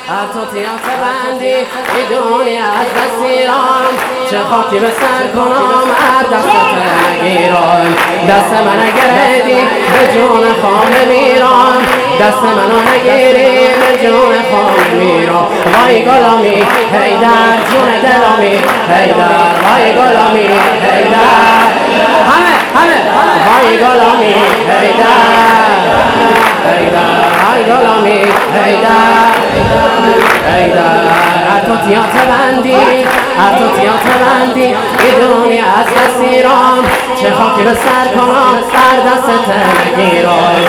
هر تو تیات بندی میدونی از دستیرم چه خاکی به سر کنم هر دستت نگیرم دست من گردی به جون خانه میرم دست منو نگیری به جون خانه میرم وای گلامی حیدر جون دلامی حیدر وای گلامی حیدر همه وای گلامی حیدر وای گلامی حیدر هر تو تیات بندی میدونی از دستیرم چه خاکی به سر کنم هر دستت نگیرم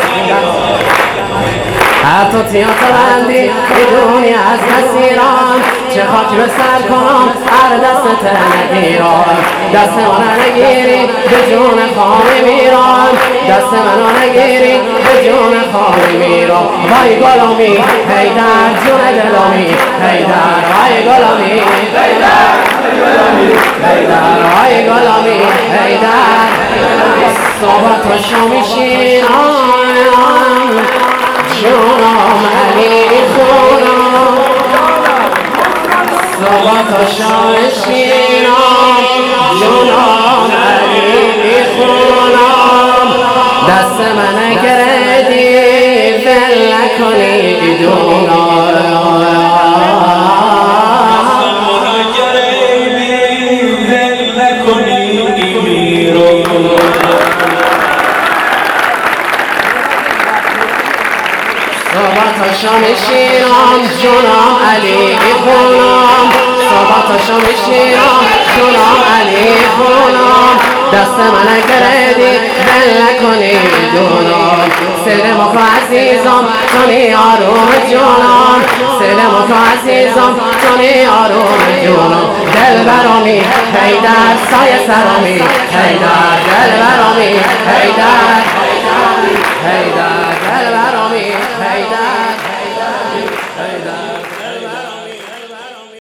هر تو تیات بندی میدونی از دستیرم چه خاکی به سر کنم هر دستت نگیرم دست منو نگیری به جون خانه میرم دست منو نگیری به جون خانه میرم وای گلامی حیدر جون دلامی حیدر وای گلامی حیدر وای گلامی حیدر صحبت و شمیشینم جونم علی خونم صحبت و شمیشینم جونم علی خونم دست من گردی ول نکنی شمیشینم جونم علی خونم صحبت شمیشینم جونم علی خونم دست من گردی ول نکنی دونم سلم و عزیزم تونی آروم جونم سلم و عزیزم تونی آروم جونم دل برامی حیدر سایه سرامی حیدر دل برامی حیدر